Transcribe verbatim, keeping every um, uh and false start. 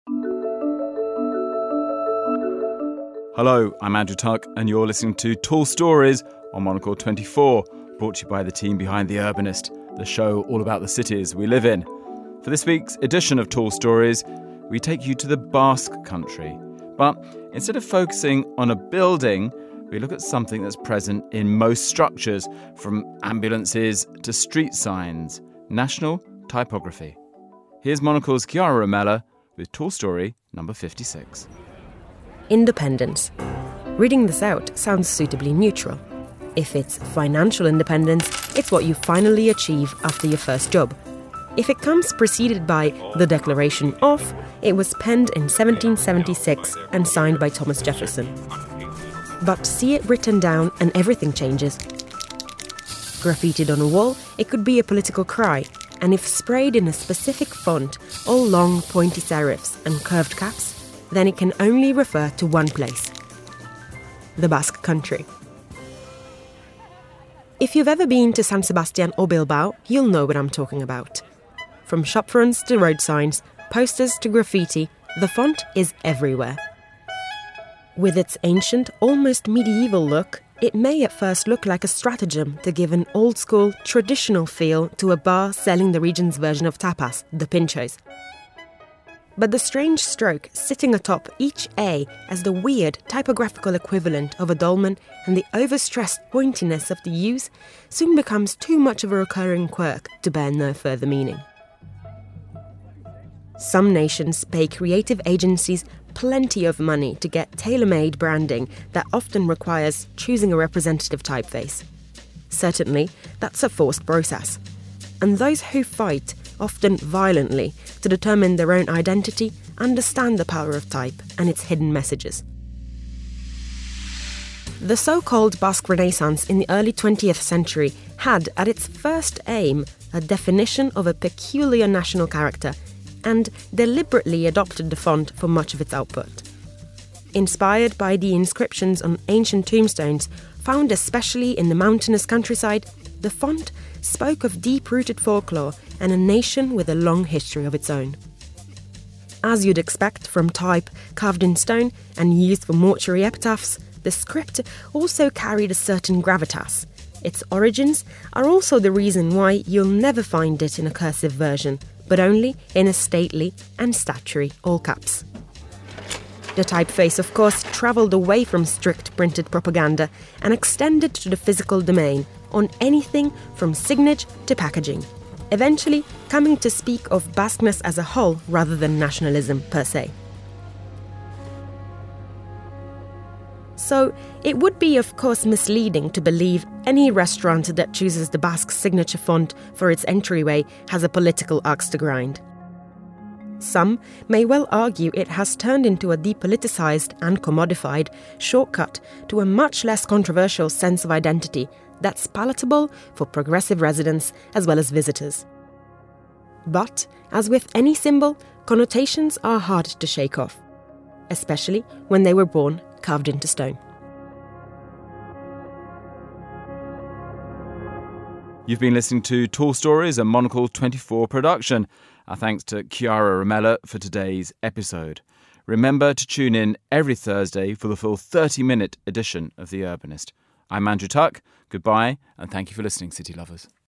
Hello, I'm Andrew Tuck, and you're listening to Tall Stories on Monocle twenty-four, brought to you by the team behind The Urbanist, the show all about the cities we live in. For this week's edition of Tall Stories, we take you to the Basque Country. But instead of focusing on a building, we look at something that's present in most structures, from ambulances to street signs: national typography. Here's Monocle's Chiara Romella with Tall Story number fifty-six. Independence. Reading this out sounds suitably neutral. If it's financial independence, it's what you finally achieve after your first job. If it comes preceded by the Declaration of, it was penned in seventeen seventy-six and signed by Thomas Jefferson. But see it written down and everything changes. Graffitied on a wall, it could be a political cry, and if sprayed in a specific font, all long pointy serifs and curved caps, then it can only refer to one place: the Basque Country. If you've ever been to San Sebastian or Bilbao, you'll know what I'm talking about. From shopfronts to road signs, posters to graffiti, the font is everywhere. With its ancient, almost medieval look, it may at first look like a stratagem to give an old-school, traditional feel to a bar selling the region's version of tapas, the pinchos. But the strange stroke sitting atop each A as the weird typographical equivalent of a dolmen and the overstressed pointiness of the U's soon becomes too much of a recurring quirk to bear no further meaning. Some nations pay creative agencies plenty of money to get tailor-made branding that often requires choosing a representative typeface. Certainly, that's a forced process. And those who fight, often violently, to determine their own identity, understand the power of type and its hidden messages. The so-called Basque Renaissance in the early twentieth century had, at its first aim, a definition of a peculiar national character, and deliberately adopted the font for much of its output. Inspired by the inscriptions on ancient tombstones, found especially in the mountainous countryside, the font spoke of deep-rooted folklore and a nation with a long history of its own. As you'd expect from type carved in stone and used for mortuary epitaphs, the script also carried a certain gravitas. Its origins are also the reason why you'll never find it in a cursive version, but only in a stately and statuary all caps. The typeface, of course, travelled away from strict printed propaganda and extended to the physical domain, on anything from signage to packaging, eventually coming to speak of Basqueness as a whole rather than nationalism per se. So, it would be, of course, misleading to believe any restaurant that chooses the Basque signature font for its entryway has a political axe to grind. Some may well argue it has turned into a depoliticized and commodified shortcut to a much less controversial sense of identity that's palatable for progressive residents as well as visitors. But, as with any symbol, connotations are hard to shake off, especially when they were born carved into stone. You've been listening to Tall Stories, a Monocle twenty-four production. Our thanks to Chiara Romella for today's episode. Remember to tune in every Thursday for the full thirty-minute edition of The Urbanist. I'm Andrew Tuck. Goodbye, and thank you for listening, City Lovers.